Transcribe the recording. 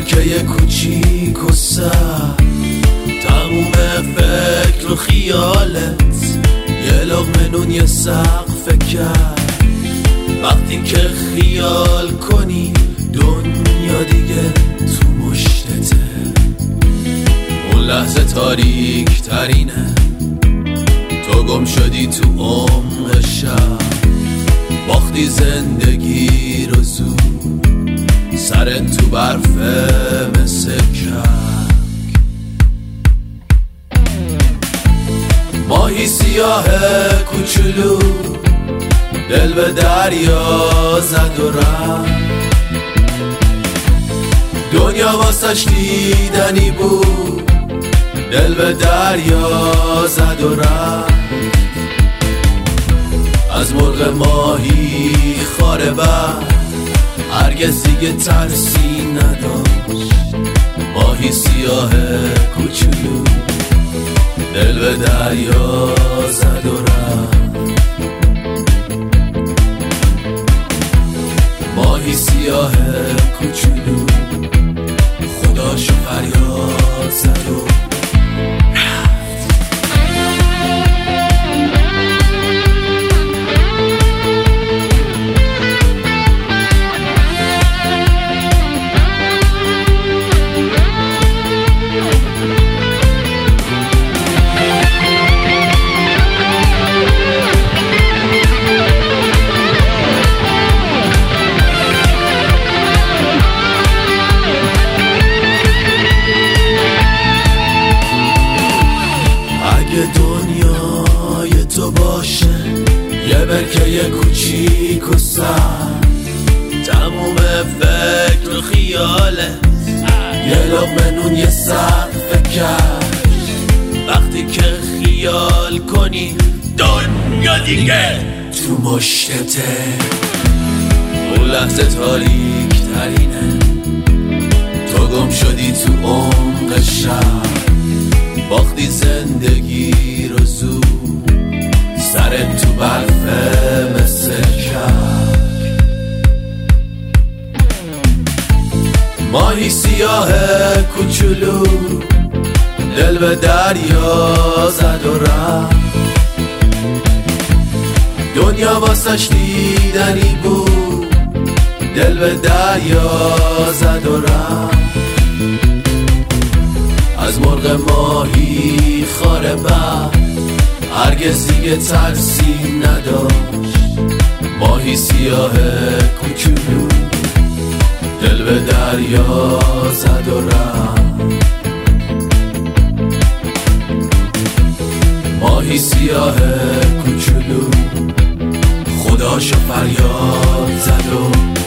برکه کوچیک و سر، تموم فکر و خیالت یه لقمه نون یه سقف کرد. وقتی که خیال کنی دنیا دیگه تو مشتته، اون لحظه تاریک ترینه، تو گم شدی تو عمق شب، باختی زندگی رو زود، سرت تو برفه مثل کک. ماهی سیاه کوچولو دل به دریا زد و رفت، دنیا واسش دیدنی بود، دل به دریا زد و رفت. از مرغ ماهی خاره بر هرگز دیگه ترسی نداشت، ماهی سیاه کوچولو دل به دریا زد و رفت. ماهی سیاه کوچولو خداشو فریاد زد و دنیای تو باشه یه برکه کوچیک و سر، تموم فکر و خیالت یه لقمه نون یه سقف کرد. وقتی که خیال کنی دنیا دیگه تو مشتته، اون لحظه تاریک ترینه، تو گم شدی تو عمق شب، باختی زندگی رو زود، سرت تو برفه مثل کک. ماهی سیاه کوچولو دل به دریا زد و رفت، دنیا واسش دیدنی بود، دل به دریا زد و رفت. از مرغ ماهی خاره بر هرگز دیگه ترسی نداشت، ماهی سیاه کوچولو دل به دریا زد و رفت. ماهی سیاه کوچولو خداشو فریاد زد و